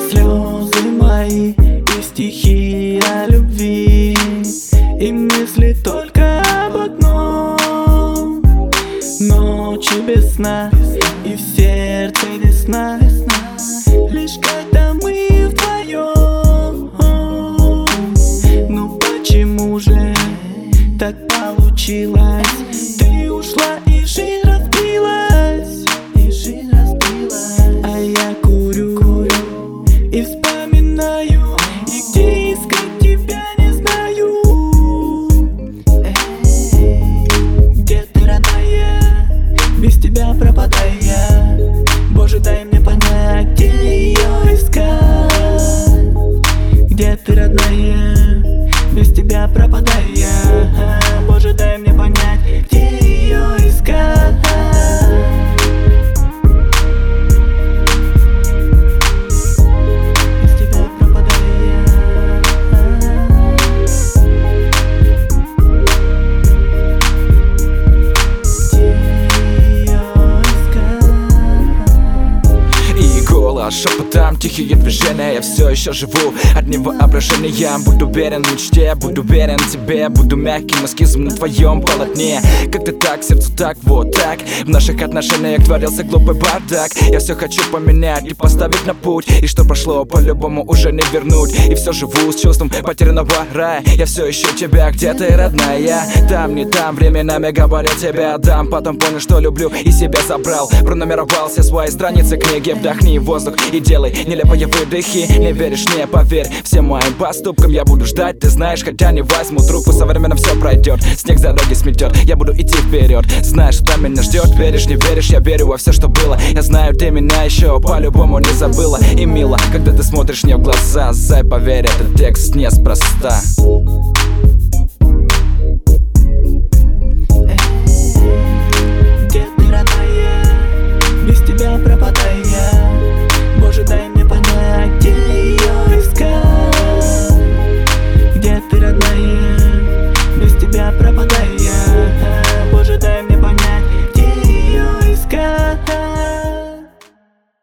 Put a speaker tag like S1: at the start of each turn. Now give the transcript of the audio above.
S1: Слезы мои и стихи о любви, и мысли только об одном. Ночи без сна, и в сердце весна, лишь когда мы вдвоем. Ну почему же так получилось? Ты ушла и жизнь разбилась, а я курю и вспоминаю, и где искать тебя не знаю. Где ты, родная? Без тебя пропадаю я. Боже, дай мне понять, где ее искать. Где ты, родная? Без тебя пропадаю я. Боже, дай мне понять, где ее искать. Без тебя пропадаю я.
S2: Шепотом, тихие движения, я все еще живу одним воображением. Буду уверен в мечте, буду уверен в тебе, буду мягким эскизом на твоем полотне. Как-то так, сердцу так, вот так. В наших отношениях творился глупый бардак. Я все хочу поменять и поставить на путь, и что прошло, по-любому уже не вернуть. И все живу с чувством потерянного рая. Я все ищу тебя, где ты, родная? Там, не там, временами говорил тебе отдам. Потом понял, что люблю, и себя забрал. Пронумеровал все свои страницы книги. Вдохни воздух и делай нелепые выдохи. Не веришь, не поверь всем моим поступкам. Я буду ждать, ты знаешь, хотя не возьму трубку. Со временем все пройдет, снег за дороги сметет. Я буду идти вперед, знаешь, что там меня ждет. Веришь, не веришь, я верю во все, что было. Я знаю, ты меня еще по-любому не забыла. И мило, когда ты смотришь мне в глаза. Зай, поверь, этот текст неспроста.